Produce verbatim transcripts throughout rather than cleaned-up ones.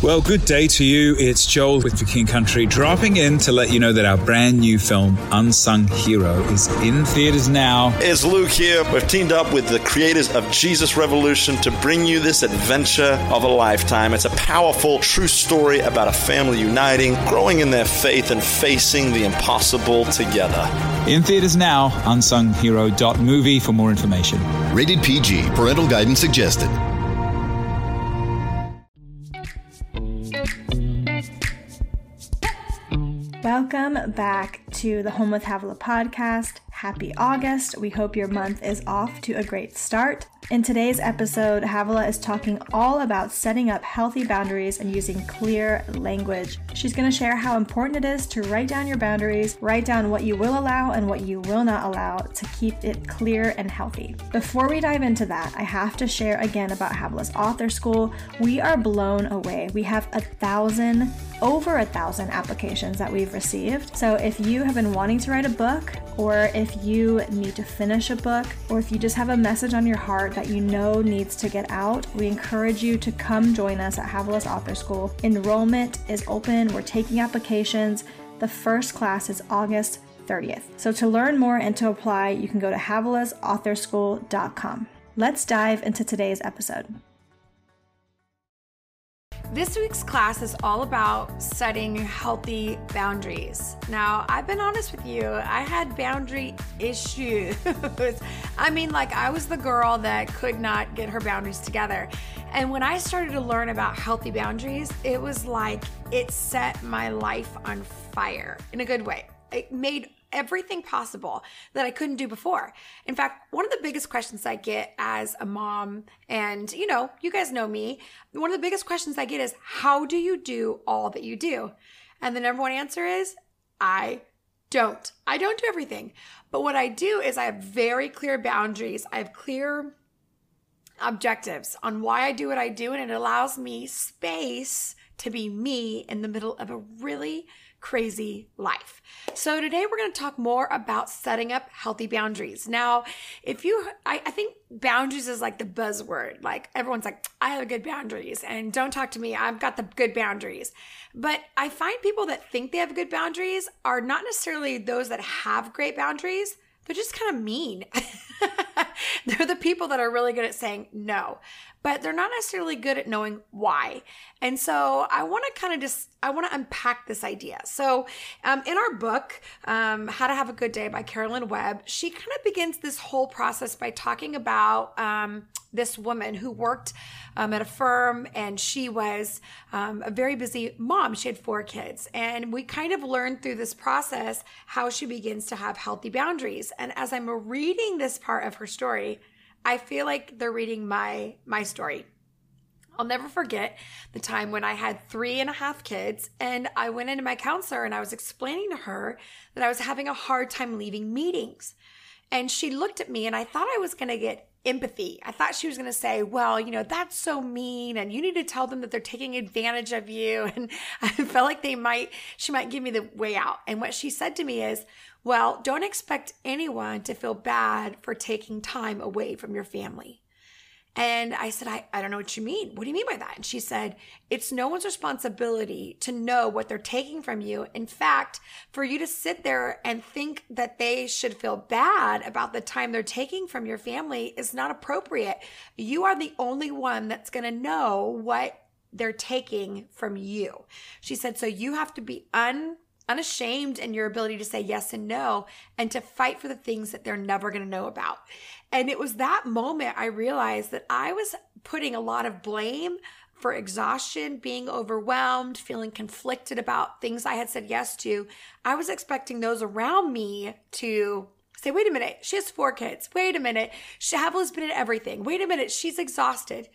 Well, good day to you. It's Joel with For King Country, dropping in to let you know that our brand new film, Unsung Hero, is in theaters now. It's Luke here. We've teamed up with the creators of Jesus Revolution to bring you this adventure of a lifetime. It's a powerful, true story about a family uniting, growing in their faith, and facing the impossible together. In theaters now, unsung hero dot movie for more information. Rated P G. Parental guidance suggested. Welcome back to the Home with Havilah podcast. Happy August. We hope your month is off to a great start. In today's episode, Havilah is talking all about setting up healthy boundaries and using clear language. She's going to share how important it is to write down your boundaries, write down what you will allow and what you will not allow to keep it clear and healthy. Before we dive into that, I have to share again about Havilah's Author School. We are blown away. We have a thousand, over a thousand applications that we've received. So if you have been wanting to write a book, or if you need to finish a book, or if you just have a message on your heart that you know needs to get out, we encourage you to come join us at Havilah's Author School. Enrollment is open. We're taking applications. The first class is August thirtieth. So to learn more and to apply, you can go to havilahs author school dot com. Let's dive into today's episode. This week's class is all about setting healthy boundaries. Now, I've been honest with you, I had boundary issues. I mean, like I was the girl that could not get her boundaries together. And when I started to learn about healthy boundaries, it was like it set my life on fire in a good way. It made everything possible that I couldn't do before. In fact, one of the biggest questions I get as a mom, and you know, you guys know me, one of the biggest questions I get is, how do you do all that you do? And the number one answer is, I don't. I don't do everything. But what I do is I have very clear boundaries. I have clear objectives on why I do what I do, and it allows me space to be me in the middle of a really crazy life. So today we're going to talk more about setting up healthy boundaries. Now, if you, I, I think boundaries is like the buzzword. Like everyone's like, I have good boundaries and don't talk to me. I've got the good boundaries. But I find people that think they have good boundaries are not necessarily those that have great boundaries. They're just kind of mean. They're the people that are really good at saying no, but they're not necessarily good at knowing why. And so I want to kind of just, I want to unpack this idea. So um, in our book, um, How to Have a Good Day by Carolyn Webb, she kind of begins this whole process by talking about um, this woman who worked um, at a firm, and she was um, a very busy mom. She had four kids. And we kind of learned through this process how she begins to have healthy boundaries. And as I'm reading this part of her story, I feel like they're reading my my story. I'll never forget the time when I had three and a half kids, and I went into my counselor and I was explaining to her that I was having a hard time leaving meetings. And she looked at me, and I thought I was going to get empathy. I thought she was going to say, well, you know, that's so mean, and you need to tell them that they're taking advantage of you. And I felt like they might, she might give me the way out. And what she said to me is, well, don't expect anyone to feel bad for taking time away from your family. And I said, I, I don't know what you mean. What do you mean by that? And she said, it's no one's responsibility to know what they're taking from you. In fact, for you to sit there and think that they should feel bad about the time they're taking from your family is not appropriate. You are the only one that's going to know what they're taking from you. She said, so you have to be un unashamed in your ability to say yes and no, and to fight for the things that they're never going to know about. And it was that moment I realized that I was putting a lot of blame for exhaustion, being overwhelmed, feeling conflicted about things I had said yes to. I was expecting those around me to say, wait a minute, she has four kids. Wait a minute, Havilah's been at everything. Wait a minute, she's exhausted.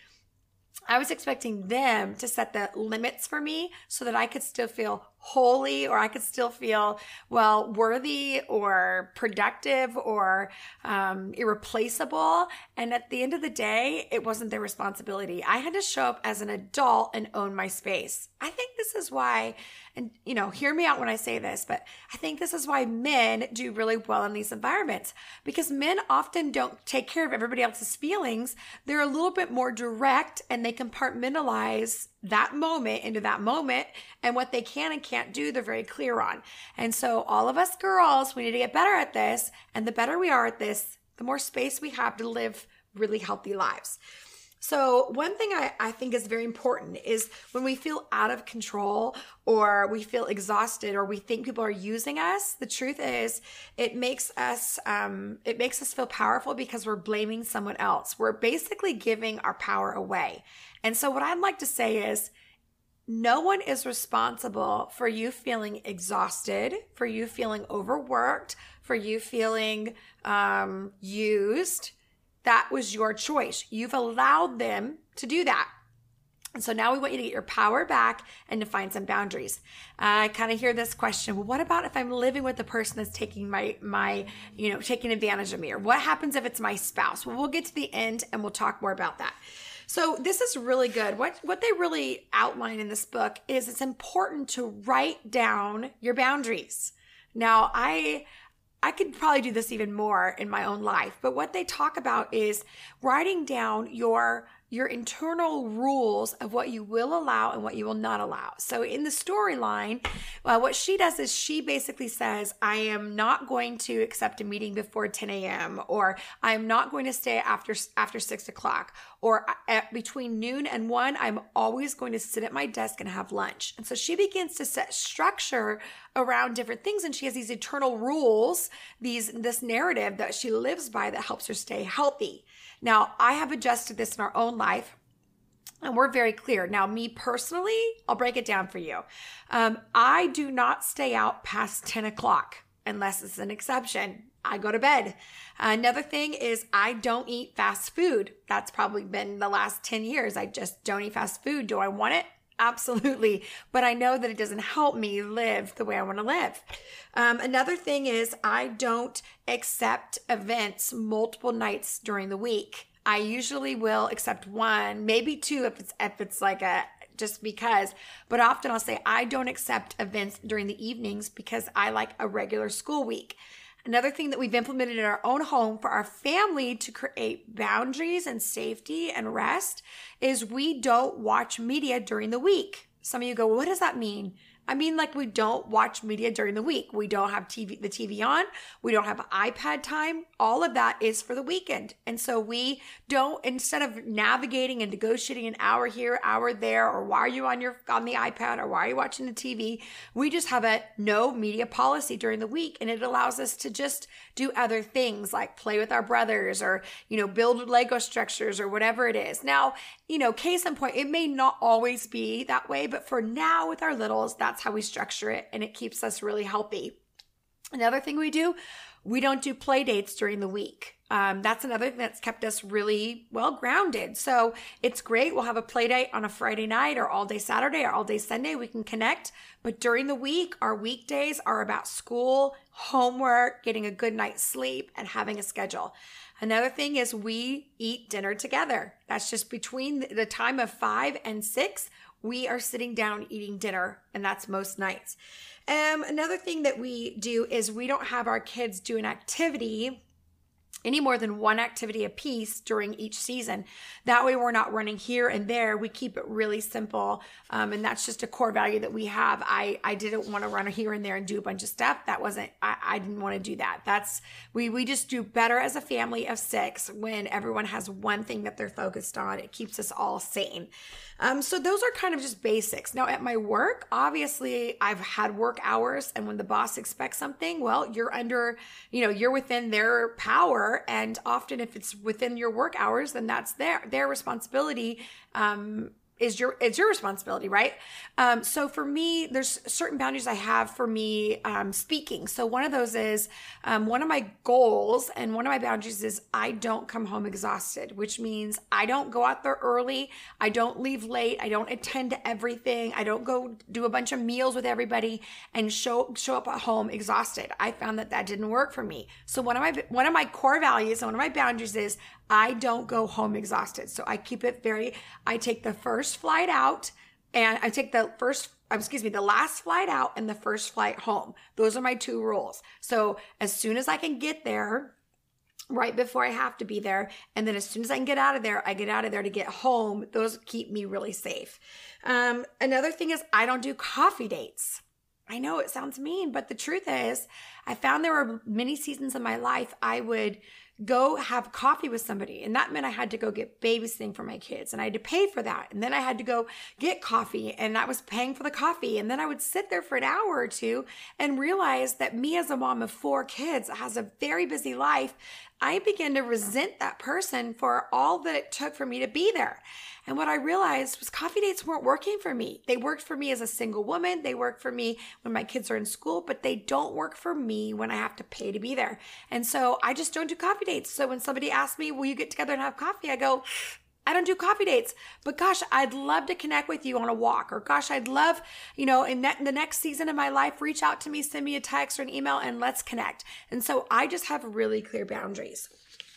I was expecting them to set the limits for me so that I could still feel holy, or I could still feel, well, worthy or productive or um, irreplaceable. And at the end of the day, it wasn't their responsibility. I had to show up as an adult and own my space. I think this is why and, you know, hear me out when I say this, but I think this is why men do really well in these environments, because men often don't take care of everybody else's feelings. They're a little bit more direct, and they compartmentalize that moment into that moment, and what they can and can't do, they're very clear on. And so all of us girls, we need to get better at this. And the better we are at this, the more space we have to live really healthy lives. So one thing I, I think is very important is when we feel out of control, or we feel exhausted, or we think people are using us, the truth is it makes us, um, it makes us feel powerful because we're blaming someone else. We're basically giving our power away. And so what I'd like to say is, no one is responsible for you feeling exhausted, for you feeling overworked, for you feeling um, used. That was your choice. You've allowed them to do that. And so now we want you to get your power back and to find some boundaries. Uh, I kind of hear this question. Well, what about if I'm living with the person that's taking my, my, you know, taking advantage of me? Or what happens if it's my spouse? Well, we'll get to the end and we'll talk more about that. So this is really good. What, what they really outline in this book is it's important to write down your boundaries. Now, I... I could probably do this even more in my own life, but what they talk about is writing down your your internal rules of what you will allow and what you will not allow. So in the storyline, uh, what she does is she basically says, I am not going to accept a meeting before ten a.m. or I am not going to stay after after six o'clock, or at between noon and one, I'm always going to sit at my desk and have lunch. And so she begins to set structure around different things, and she has these eternal rules, these this narrative that she lives by that helps her stay healthy. Now, I have adjusted this in our own life, and we're very clear. Now, me personally, I'll break it down for you. Um, I do not stay out past ten o'clock unless it's an exception. I go to bed. Another thing is I don't eat fast food. That's probably been the last ten years. I just don't eat fast food. Do I want it? Absolutely. But I know that it doesn't help me live the way I want to live. Um, another thing is I don't accept events multiple nights during the week. I usually will accept one, maybe two if it's, if it's like a, just because, but often I'll say I don't accept events during the evenings because I like a regular school week. Another thing that we've implemented in our own home for our family to create boundaries and safety and rest is we don't watch media during the week. Some of you go, well, what does that mean? I mean, like we don't watch media during the week. We don't have T V, the T V on. We don't have iPad time. All of that is for the weekend. And so we don't, instead of navigating and negotiating an hour here, hour there, or why are you on your, on the iPad, or why are you watching the T V? We just have a no media policy during the week. And it allows us to just do other things like play with our brothers, or, you know, build Lego structures, or whatever it is. Now, you know, case in point, it may not always be that way, but for now with our littles, that's how we structure it, and it keeps us really healthy. Another thing we do, we don't do play dates during the week. Um, that's another thing that's kept us really well grounded. So it's great. We'll have a play date on a Friday night, or all day Saturday, or all day Sunday. We can connect. But during the week, our weekdays are about school, homework, getting a good night's sleep, and having a schedule. Another thing is we eat dinner together. That's just between the time of five and six. We are sitting down eating dinner, and that's most nights. Um, another thing that we do is we don't have our kids do an activity, any more than one activity a piece during each season. That way we're not running here and there. We keep it really simple. Um, and that's just a core value that we have. I, I didn't want to run here and there and do a bunch of stuff. That wasn't, I, I didn't want to do that. That's, we, we just do better as a family of six when everyone has one thing that they're focused on. It keeps us all sane. Um, so those are kind of just basics. Now at my work, obviously I've had work hours, and when the boss expects something, well, you're under, you know, you're within their power. And often if it's within your work hours, then that's their, their responsibility. Um, is your, it's your responsibility, right? Um, so for me, there's certain boundaries I have for me, um, speaking. So one of those is, um, one of my goals and one of my boundaries is I don't come home exhausted, which means I don't go out there early. I don't leave late. I don't attend to everything. I don't go do a bunch of meals with everybody and show, show up at home exhausted. I found that that didn't work for me. So one of my, one of my core values and one of my boundaries is I don't go home exhausted. So I keep it very, I take the first flight out and I take the first, excuse me, the last flight out and the first flight home. Those are my two rules. So as soon as I can get there, right before I have to be there, and then as soon as I can get out of there, I get out of there to get home. Those keep me really safe. Um, another thing is I don't do coffee dates. I know it sounds mean, but the truth is I found there were many seasons in my life I would go have coffee with somebody, and that meant I had to go get babysitting for my kids, and I had to pay for that, and then I had to go get coffee, and I was paying for the coffee, and then I would sit there for an hour or two and realize that me as a mom of four kids has a very busy life. I began to resent that person for all that it took for me to be there. And what I realized was coffee dates weren't working for me. They worked for me as a single woman. They work for me when my kids are in school, but they don't work for me when I have to pay to be there. And so I just don't do coffee dates. So when somebody asks me, will you get together and have coffee? I go, I don't do coffee dates, but gosh, I'd love to connect with you on a walk, or gosh, I'd love, you know, in, that, in the next season of my life, reach out to me, send me a text or an email, and let's connect. And so I just have really clear boundaries.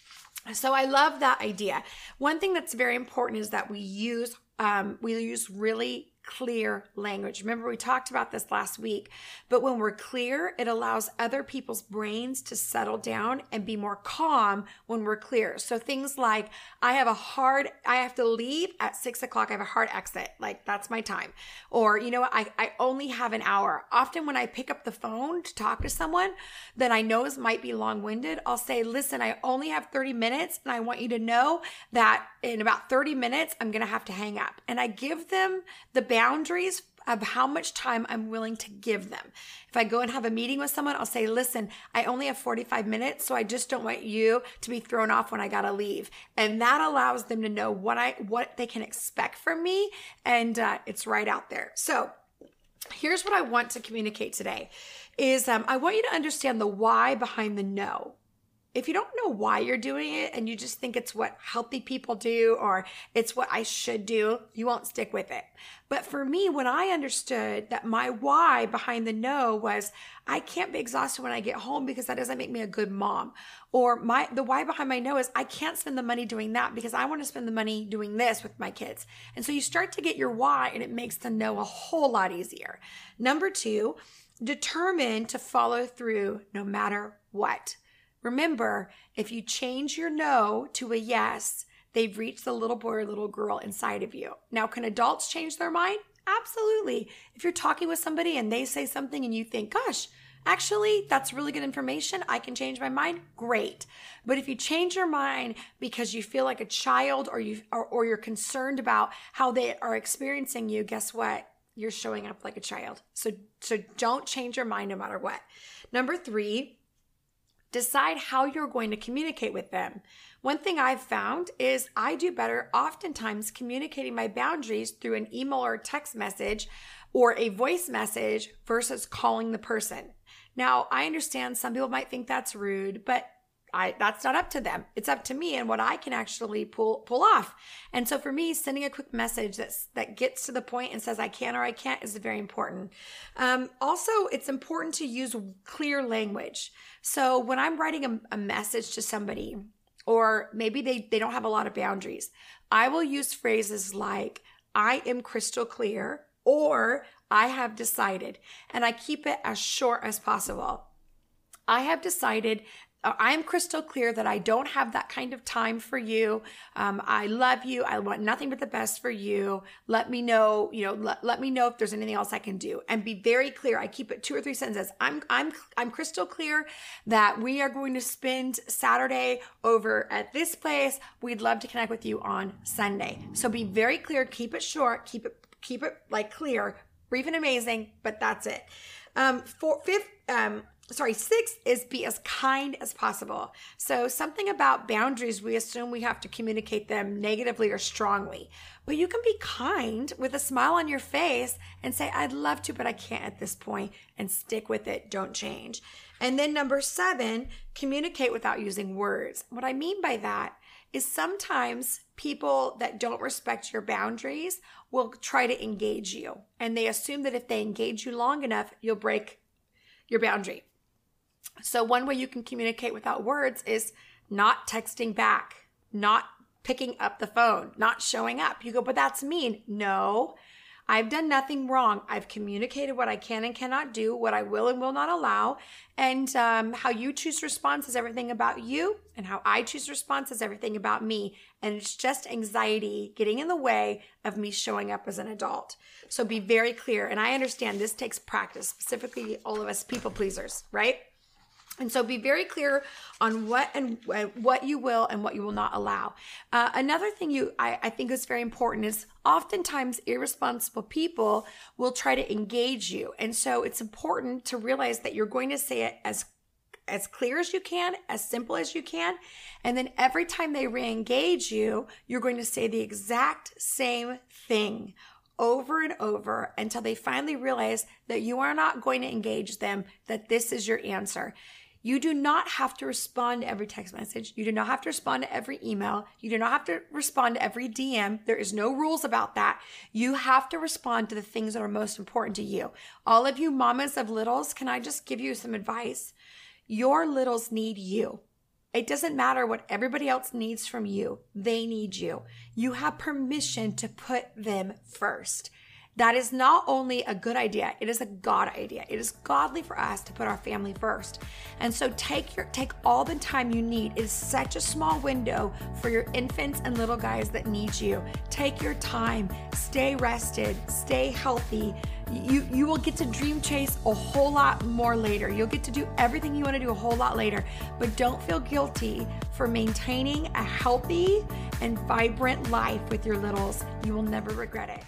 So I love that idea. One thing that's very important is that we use, um, we use really clear language. Remember, we talked about this last week, but when we're clear, it allows other people's brains to settle down and be more calm when we're clear. So things like, I have a hard, I have to leave at six o'clock. I have a hard exit. Like that's my time. Or, you know what? I, I only have an hour. Often when I pick up the phone to talk to someone that I know is might be long-winded, I'll say, listen, I only have thirty minutes, and I want you to know that in about thirty minutes, I'm going to have to hang up. And I give them the boundaries of how much time I'm willing to give them. If I go and have a meeting with someone, I'll say, listen, I only have forty-five minutes, so I just don't want you to be thrown off when I gotta leave. And that allows them to know what I what they can expect from me, and uh, it's right out there. So here's what I want to communicate today is um, I want you to understand the why behind the no. If you don't know why you're doing it and you just think it's what healthy people do or it's what I should do, you won't stick with it. But for me, when I understood that my why behind the no was I can't be exhausted when I get home because that doesn't make me a good mom. Or my the why behind my no is I can't spend the money doing that because I want to spend the money doing this with my kids. And so you start to get your why, and it makes the no a whole lot easier. Number two, determine to follow through no matter what. Remember, if you change your no to a yes, they've reached the little boy or little girl inside of you. Now, can adults change their mind? Absolutely. If you're talking with somebody and they say something and you think, gosh, actually, that's really good information, I can change my mind, great. But if you change your mind because you feel like a child or, you, or, or you're concerned about how they are experiencing you, guess what? You're showing up like a child. So, so don't change your mind no matter what. Number three, decide how you're going to communicate with them. One thing I've found is I do better oftentimes communicating my boundaries through an email or text message or a voice message versus calling the person. Now, I understand some people might think that's rude, but I, that's not up to them. It's up to me and what I can actually pull pull off. And so for me, sending a quick message that's, that gets to the point and says I can or I can't is very important. Um, also, it's important to use clear language. So when I'm writing a, a message to somebody, or maybe they, they don't have a lot of boundaries, I will use phrases like, I am crystal clear, or I have decided, and I keep it as short as possible. I have decided I am crystal clear that I don't have that kind of time for you. Um, I love you. I want nothing but the best for you. Let me know, you know, let, let me know if there's anything else I can do, and be very clear. I keep it two or three sentences. I'm, I'm, I'm crystal clear that we are going to spend Saturday over at this place. We'd love to connect with you on Sunday. So be very clear. Keep it short. Keep it, keep it like clear, brief and amazing, but that's it. Um, for fifth, um, Sorry, sixth is be as kind as possible. So something about boundaries, we assume we have to communicate them negatively or strongly. But you can be kind with a smile on your face and say, I'd love to, but I can't at this point, and stick with it. Don't change. And then number seven, communicate without using words. What I mean by that is sometimes people that don't respect your boundaries will try to engage you. And they assume that if they engage you long enough, you'll break your boundary. So one way you can communicate without words is not texting back, not picking up the phone, not showing up. You go, but that's mean. No, I've done nothing wrong. I've communicated what I can and cannot do, what I will and will not allow. And um, how you choose to respond is everything about you, and how I choose to respond is everything about me. And it's just anxiety getting in the way of me showing up as an adult. So be very clear. And I understand this takes practice, specifically all of us people pleasers, right? And so be very clear on what and what you will and what you will not allow. Uh, another thing you I, I think is very important is oftentimes irresponsible people will try to engage you. And so it's important to realize that you're going to say it as as clear as you can, as simple as you can. And then every time they re-engage you, you're going to say the exact same thing over and over until they finally realize that you are not going to engage them, that this is your answer. You do not have to respond to every text message. You do not have to respond to every email. You do not have to respond to every D M. There is no rules about that. You have to respond to the things that are most important to you. All of you mamas of littles, can I just give you some advice? Your littles need you. It doesn't matter what everybody else needs from you. They need you. You have permission to put them first. That is not only a good idea, it is a God idea. It is godly for us to put our family first. And so take your take all the time you need. It is such a small window for your infants and little guys that need you. Take your time, stay rested, stay healthy. You you will get to dream chase a whole lot more later. You'll get to do everything you want to do a whole lot later. But don't feel guilty for maintaining a healthy and vibrant life with your littles. You will never regret it.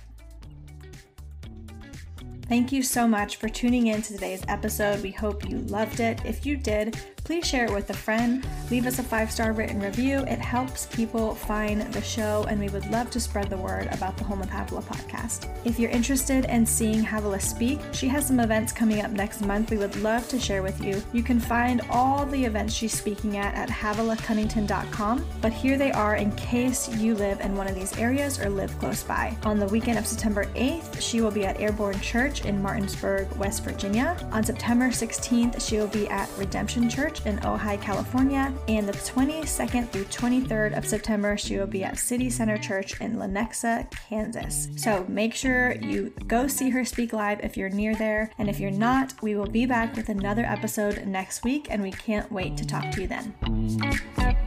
Thank you so much for tuning in to today's episode. We hope you loved it. If you did, please share it with a friend. Leave us a five-star written review. It helps people find the show, and we would love to spread the word about the Home with Havilah podcast. If you're interested in seeing Havilah speak, she has some events coming up next month we would love to share with you. You can find all the events she's speaking at at havilah cunnington dot com, but here they are in case you live in one of these areas or live close by. On the weekend of September eighth, she will be at Airborne Church in Martinsburg, West Virginia. On September sixteenth, she will be at Redemption Church in Ojai, California, and the twenty-second through twenty-third of September, she will be at City Center Church in Lenexa, Kansas. So make sure you go see her speak live if you're near there, and if you're not, we will be back with another episode next week, and we can't wait to talk to you then.